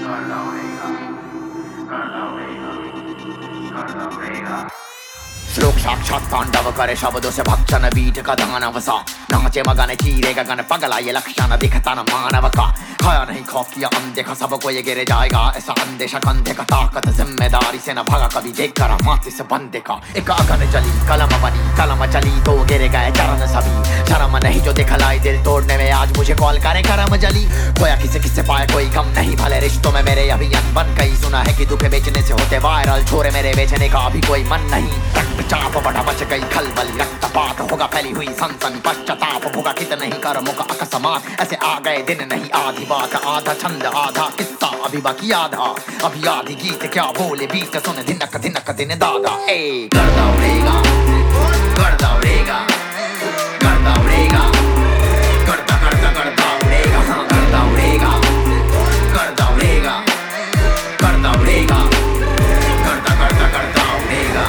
करता उड़ेगा, करता उड़ेगा, करता उड़ेगा। श्लोक साक्षात तांडव करे शब्दों से भक्षण बीट का दानव सा नाचे मगन चीरे गगन पगला ये लक्षण दिखता न मानव का खाया नहीं खौफ किया अनदेखा सबको ये गिर जाएगा ऐसा अंदेशा कंधे का ताकत जिम्मेदारी से न भागा कभी देख कर माथे से बंदे का एक अगन चली कलम बनी कलम चली तो गिर गए चरण सभी शर्म नहीं जो दिखलाई दिल तोड़ने में आज मुझे कॉल करे करम जली खोया किसे किससे पाए कोई गम नहीं भले रिश्तों में मेरे अभियान बन गई सुना है कि दुखे बेचने से होते वायरल छोरे मेरे बेचने का अभी कोई मन नहीं चाप बड़ा मच गई खलबल रक्तपात होगा फैली हुई सनसनी पश्चाताप होगा कित नहीं कर्मों का अकस्मात ऐसे आ गए दिन नहीं आधी बात आधा छंद आधा किस्सा अभी बाकी आधा अभी आधी गीत क्या बोले बीत सुन धिनक धिनक दिन दादा ए करता उड़ेगा करता उड़ेगा करता उड़ेगा करता करता करता उड़ेगा करता उड़ेगा करता उड़ेगा करता उड़ेगा करता करता करता उड़ेगा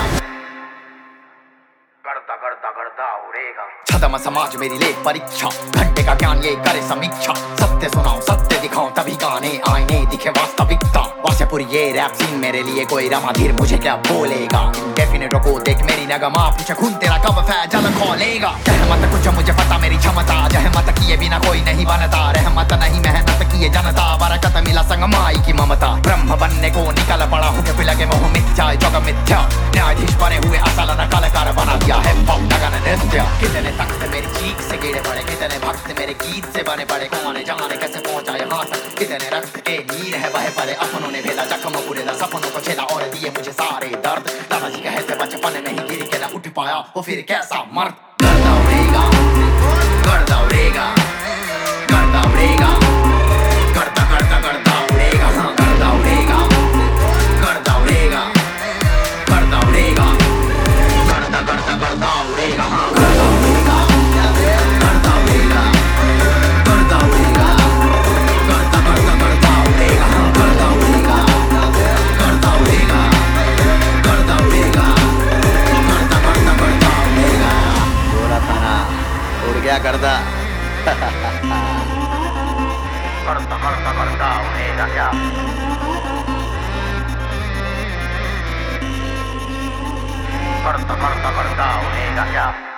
करता करता करता उड़ेगा। छदम समाज मेरी ले परीक्षा घंटे का ज्ञान ये करे समीक्षा सत्य सुनाओ सत्य दिखाओ तभी गाने आईने दिखे वास्तविकता वासेपुर ये रैप सीन मेरे लिए कोई रमाधीर मुझे क्या बोलेगा इंडेफिनेटो को देख मेरी नगमा पूछे खून तेरा कब फैजल खोलेगा रहमत कुछ मुझे पता मेरी क्षमता जहमत किए बिना कोई नहीं बनता रहमत नहीं मेहनत किए जनता बरकत मिला संग माई की ममता ब्रह्म बनने को निकल पड़ा हूँ कि लगे मोह मिथ्या जग मिथ्या न्यायाधीश बने हुए असल न कलाकार बना दिया है पॉप लगन नृत्य कितने तख्त मेरी चीख से गिरे पड़े कितने भक्त मेरे गीत से बने पड़े कौन जाने कैसे पहुंचा यहाँ तक कितने रक्त के नीर है बहे पड़े अपनों ने भेदा जख्म पूरे सपनों को छेदा और दिए मुझे सारे दर्द दादाजी कहते बचपन में ही गिर के न उठ पाया वो फिर कैसा मर्द करता उड़ेगा करता उड़ेगा करता उड़ेगा करता करता करता उड़ेगा करता उड़ेगा करता उड़ेगा करता उड़ेगा करता करता करता उड़ेगा करता उड़ेगा करता उड़ेगा करता उड़ेगा करता करता करता उड़ेगा करता उड़ेगा करता उड़ेगा करता उड़ेगा करता करता करता उड़ेगा। बोला था ना उड़ गया करता करता करता करता उड़ेगा क्या करता करता करता उड़ेगा क्या।